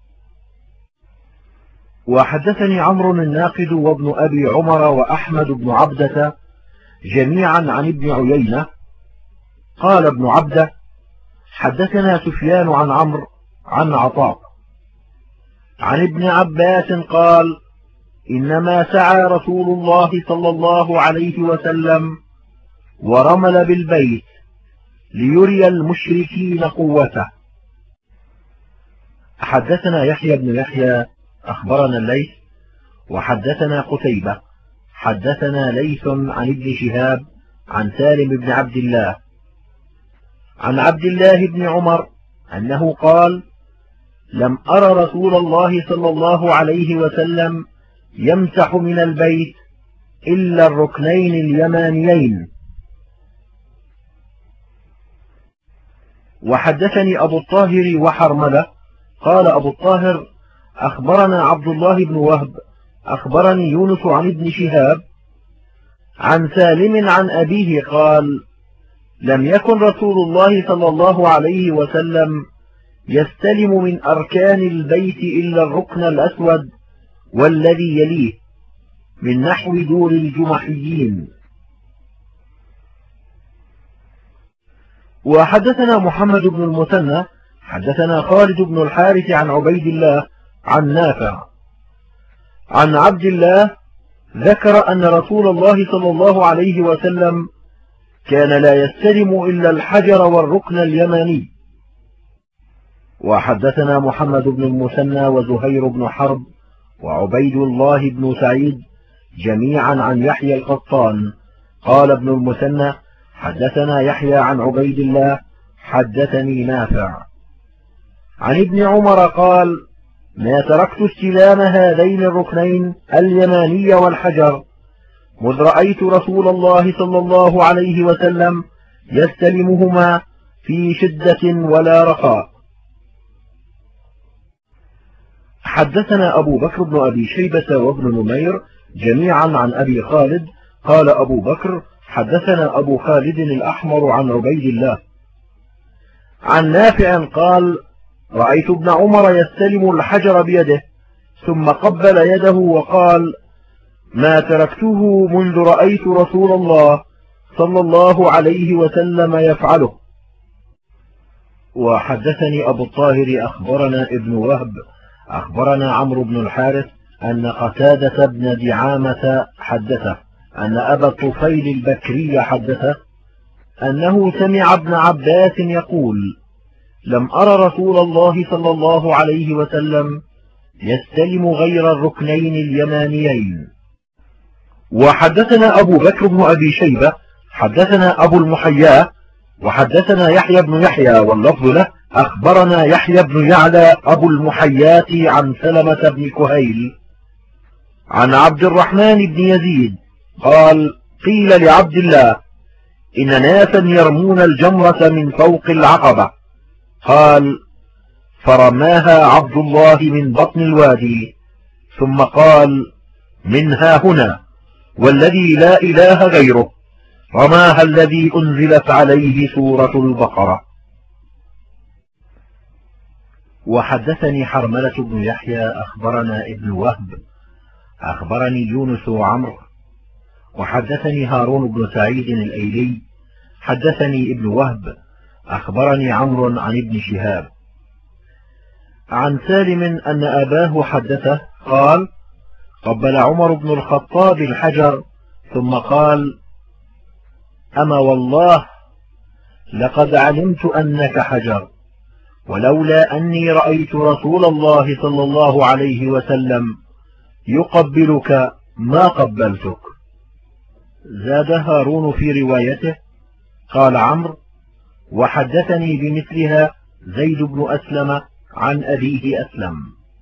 وحدثني عمرو الناقد وابن أبي عمر وأحمد بن عبدة جميعا عن ابن عيينة قال ابن عبدة: حدثنا سفيان عن عمرو عن عطاء عن ابن عباس قال: إنما سعى رسول الله صلى الله عليه وسلم ورمل بالبيت ليري المشركين قوته. حدثنا يحيى بن يحيى أخبرنا الليث وحدثنا قتيبة حدثنا ليث عن ابن شهاب عن سالم بن عبد الله عن عبد الله بن عمر أنه قال: لم أر رسول الله صلى الله عليه وسلم يمسح من البيت إلا الركنين اليمانيين. وحدثني أبو الطاهر وحرملة قال أبو الطاهر: أخبرنا عبد الله بن وهب أخبرني يونس عن ابن شهاب عن سالم عن أبيه قال: لم يكن رسول الله صلى الله عليه وسلم يستلم من أركان البيت إلا الركن الأسود والذي يليه من نحو دور الجمحيين. وحدثنا محمد بن المثنى حدثنا خالد بن الحارث عن عبيد الله عن نافع عن عبد الله ذكر أن رسول الله صلى الله عليه وسلم كان لا يستلم إلا الحجر والركن اليماني. وحدثنا محمد بن المثنى وزهير بن حرب وعبيد الله بن سعيد جميعا عن يحيى القطان قال ابن المثنى: حدثنا يحيى عن عبيد الله حدثني نافع عن ابن عمر قال: ما تركت استلام هذين الركنين اليماني والحجر مذ رأيت رسول الله صلى الله عليه وسلم يستلمهما في شدة ولا رخاء. حدثنا أبو بكر بن أبي شيبة وابن نمير جميعا عن أبي خالد قال أبو بكر: حدثنا أبو خالد الأحمر عن عبيد الله عن نافع قال: رأيت ابن عمر يستلم الحجر بيده ثم قبل يده وقال: ما تركته منذ رأيت رسول الله صلى الله عليه وسلم يفعله. وحدثني أبو الطاهر أخبرنا ابن وهب أخبرنا عمرو بن الحارث أن قتادة بن دعامة حدثه أن أبا الطفيل البكري حدثه أنه سمع ابن عباس يقول: لم أر رسول الله صلى الله عليه وسلم يستلم غير الركنين اليمانيين. وحدثنا أبو بكر بن أبي شيبة حدثنا أبو المحيا وحدثنا يحيى بن يحيى واللفظ له أخبرنا يحيى بن يعلى أبو المحيات عن سلمة بن كهيل عن عبد الرحمن بن يزيد قال: قيل لعبد الله: إن ناسا يرمون الجمرة من فوق العقبة. قال: فرماها عبد الله من بطن الوادي ثم قال: منها هنا والذي لا إله غيره رماها الذي أنزلت عليه سورة البقرة. وحدثني حرملة بن يحيى أخبرنا ابن وهب أخبرني يونس وعمرو وحدثني هارون بن سعيد الأيلي حدثني ابن وهب أخبرني عمرو عن ابن شهاب عن سالم أن أباه حدثه قال: قبل عمر بن الخطاب الحجر ثم قال: أما والله لقد علمت أنك حجر، ولولا أني رأيت رسول الله صلى الله عليه وسلم يقبلك ما قبلتك. زاد هارون في روايته: قال عمرو: وحدثني بمثلها زيد بن أسلم عن أبيه أسلم.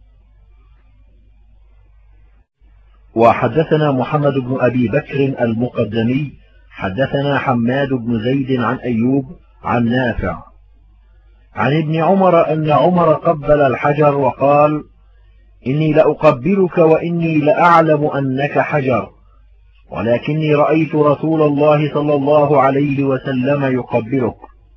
وحدثنا محمد بن أبي بكر المقدمي حدثنا حماد بن زيد عن أيوب عن نافع عن ابن عمر أن عمر قبل الحجر وقال: إني لأقبلك وإني لأعلم أنك حجر، ولكني رأيت رسول الله صلى الله عليه وسلم يقبلك.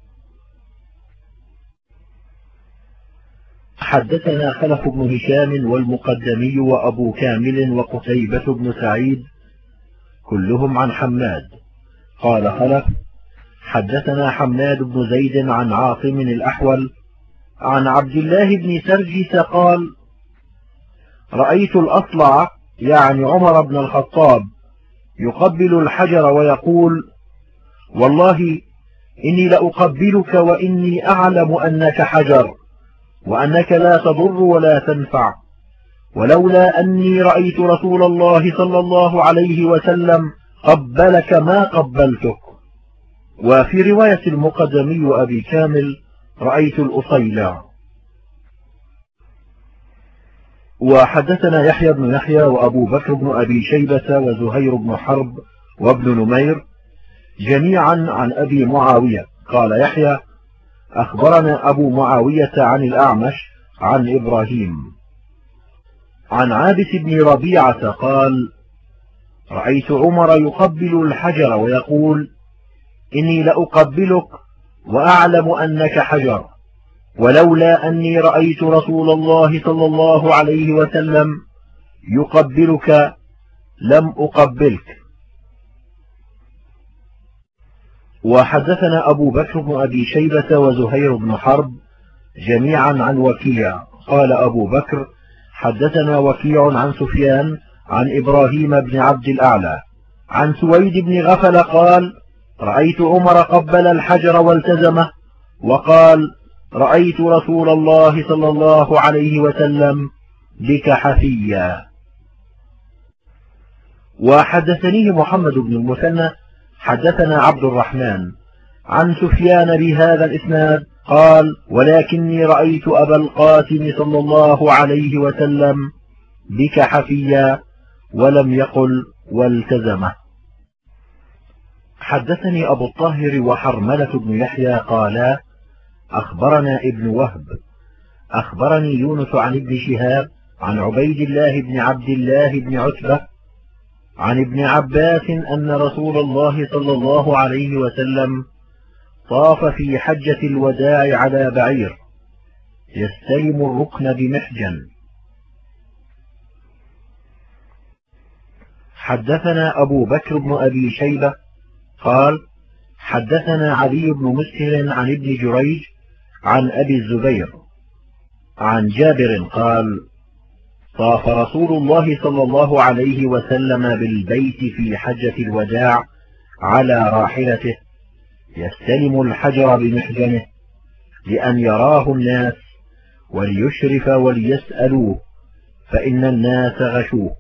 حدثنا خلف بن هشام والمقدمي وأبو كامل وقتيبة بن سعيد كلهم عن حماد. قال خلف: حدثنا حماد بن زيد عن عاصم الأحول عن عبد الله بن سرجس قال: رأيت الأصلع يعني عمر بن الخطاب يقبل الحجر ويقول: والله إني لأقبلك وإني أعلم أنك حجر، وأنك لا تضر ولا تنفع، ولولا أني رأيت رسول الله صلى الله عليه وسلم قبلك ما قبلتك. وفي رواية المقدمي وأبي كامل: رأيت الأصيلع. وحدثنا يحيى بن يحيى وأبو بكر بن أبي شيبة وزهير بن حرب وابن نمير جميعا عن أبي معاوية. قال يحيى: أخبرنا أبو معاوية عن الأعمش عن إبراهيم عن عابس بن ربيعة قال: رأيت عمر يقبل الحجر ويقول: إني لأقبلك وأعلم أنك حجر، ولولا أني رأيت رسول الله صلى الله عليه وسلم يقبلك لم أقبلك. وحدثنا أبو بكر بن أبي شيبة وزهير بن حرب جميعا عن وكيع. قال أبو بكر: حدثنا وكيع عن سفيان عن إبراهيم بن عبد الأعلى عن سويد بن غفل قال: رأيت عمر قبل الحجر والتزمه وقال: رأيت رسول الله صلى الله عليه وسلم بك حفيا. وحدثني محمد بن المثنى حدثنا عبد الرحمن عن سفيان بهذا الإسناد قال: ولكني رأيت أبا القاسم صلى الله عليه وسلم بك حفيا، ولم يقل والتزمه. حدثني أبو الطاهر وحرملة بن يحيى قالا: أخبرنا ابن وهب أخبرني يونس عن ابن شهاب عن عبيد الله بن عبد الله بن عتبة عن ابن عباس أن رسول الله صلى الله عليه وسلم طاف في حجة الوداع على بعير يستلم الركن بمحجن. حدثنا أبو بكر بن أبي شيبة قال: حدثنا علي بن مسهر عن ابن جريج عن أبي الزبير عن جابر قال: طاف رسول الله صلى الله عليه وسلم بالبيت في حجة الوداع على راحلته يستلم الحجر بمحجنه لأن يراه الناس وليشرف وليسألوه، فإن الناس غشوه.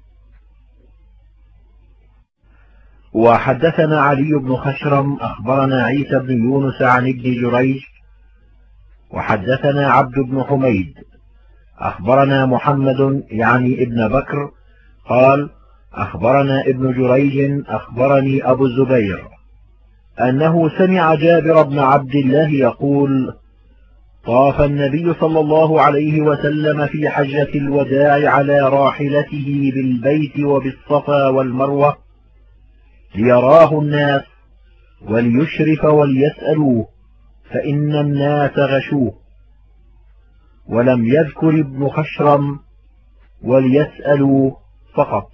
وحدثنا علي بن خشرم أخبرنا عيسى بن يونس عن ابن جريج وحدثنا عبد بن حميد أخبرنا محمد يعني ابن بكر قال: أخبرنا ابن جريج أخبرني أبو الزبير أنه سمع جابر بن عبد الله يقول: طاف النبي صلى الله عليه وسلم في حجة الوداع على راحلته بالبيت وبالصفا والمروة ليراه الناس وليشرف وليسألوه فإن الناس غشوه. ولم يذكر ابن خشرم وليسألوه فقط.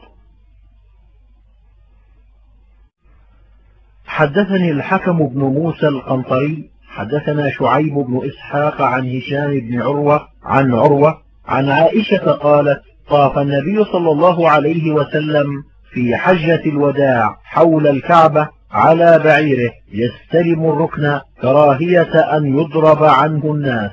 حدثني الحكم بن موسى القنطري حدثنا شعيب بن إسحاق عن هشام بن عروة عن عروة عن عائشة قالت: طاف النبي صلى الله عليه وسلم في حجة الوداع حول الكعبة على بعيره يستلم الركن كراهية أن يضرب عنه الناس.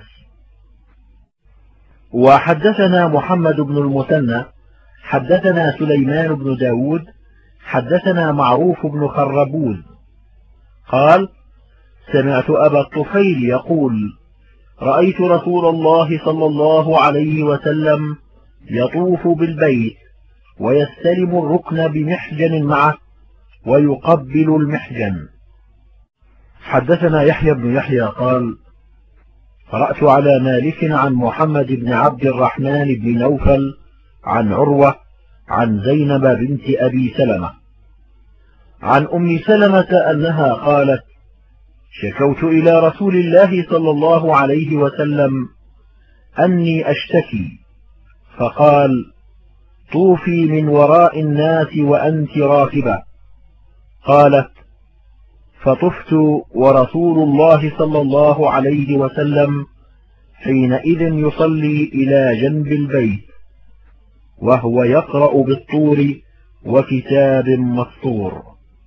وحدثنا محمد بن المثنى حدثنا سليمان بن داود حدثنا معروف بن خربوز قال: سمعت أبا الطفيل يقول: رأيت رسول الله صلى الله عليه وسلم يطوف بالبيت ويستلم الركن بمحجن معه ويقبل المحجن. حدثنا يحيى بن يحيى قال: قرأت على مالك عن محمد بن عبد الرحمن بن نوفل عن عروة عن زينب بنت أبي سلمة عن أم سلمة أنها قالت: شكوت إلى رسول الله صلى الله عليه وسلم أني أشتكي، فقال: طوفي من وراء الناس وأنت راكبة. قالت: فطفت ورسول الله صلى الله عليه وسلم حينئذ يصلي إلى جنب البيت وهو يقرأ بالطور وكتاب مسطور.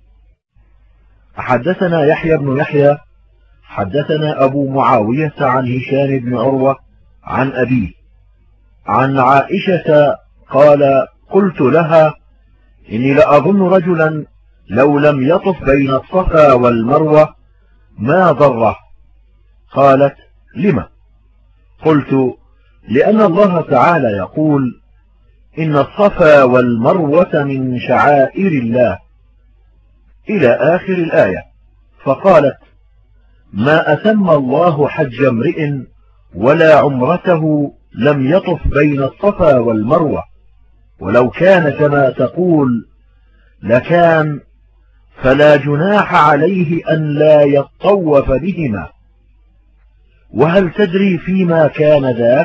حدثنا يحيى بن يحيى حدثنا أبو معاوية عن هشام بن عروة عن أبيه عن عائشة قال: قلت لها: إني لأظن رجلا لو لم يطف بين الصفا والمروة ما ضره. قالت: لم؟ قلت: لأن الله تعالى يقول: إن الصفا والمروة من شعائر الله، إلى آخر الآية. فقالت: ما أتم الله حج امرئ ولا عمرته لم يطف بين الصفا والمروة، ولو كان كما تقول لكان، فلا جناح عليه أن لا يطوف بهما. وهل تدري فيما كان ذاك؟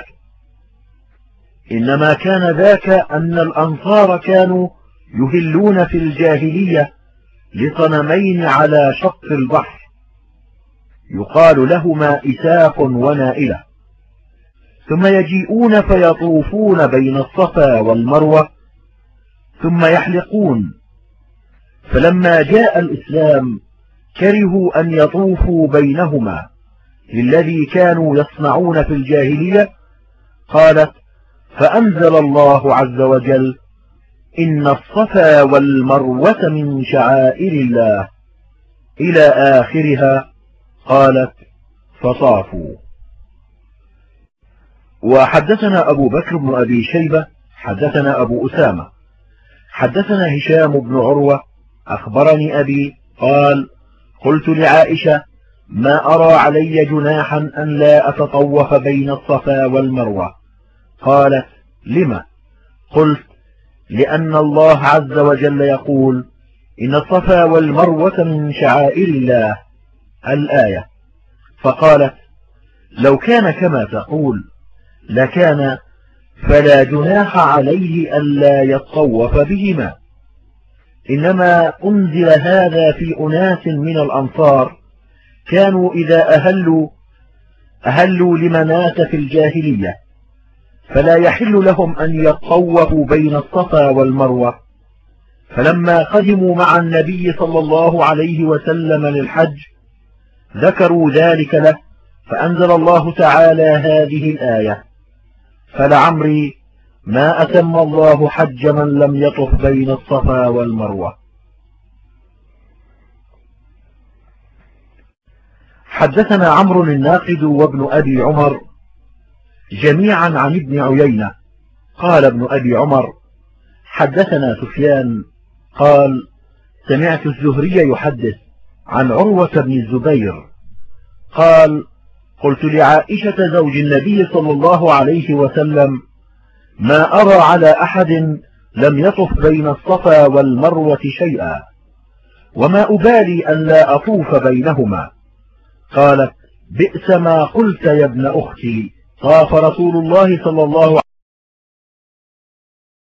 إنما كان ذاك أن الأنصار كانوا يهلون في الجاهلية لصنمين على شط البحر يقال لهما إساف ونائلة، ثم يجيئون فيطوفون بين الصفا والمروة ثم يحلقون. فلما جاء الإسلام كرهوا أن يطوفوا بينهما للذي كانوا يصنعون في الجاهلية. قالت: فأنزل الله عز وجل: إن الصفا والمروة من شعائر الله، إلى آخرها. قالت: فطافوا. وحدثنا أبو بكر بن أبي شيبة حدثنا أبو أسامة حدثنا هشام بن عروة أخبرني أبي قال: قلت لعائشة: ما أرى علي جناحا أن لا أتطوف بين الصفا والمروة. قالت: لم؟ قلت: لأن الله عز وجل يقول: إن الصفا والمروة من شعائر الله، الآية. فقالت: لو كان كما تقول لكان، فلا جناح عليه ألا يطوف بهما، إنما أنزل هذا في أناس من الأنصار كانوا إذا أهلوا أهلوا لمنات في الجاهلية، فلا يحل لهم أن يطوفوا بين الصفا والمروة. فلما قدموا مع النبي صلى الله عليه وسلم للحج ذكروا ذلك له، فأنزل الله تعالى هذه الآية: فلعمري ما أتم الله حج من لم يطف بين الصفا والمروة. حدثنا عمرو الناقد وابن أبي عمر جميعا عن ابن عيينة قال ابن أبي عمر: حدثنا سفيان قال: سمعت الزهري يحدث عن عروة بن الزبير قال: قلت لعائشة زوج النبي صلى الله عليه وسلم: ما أرى على أحد لم يطف بين الصفا والمروة شيئا، وما أبالي أن لا أطوف بينهما. قالت: بئس ما قلت يا ابن أختي، طاف رسول الله صلى الله عليه وسلم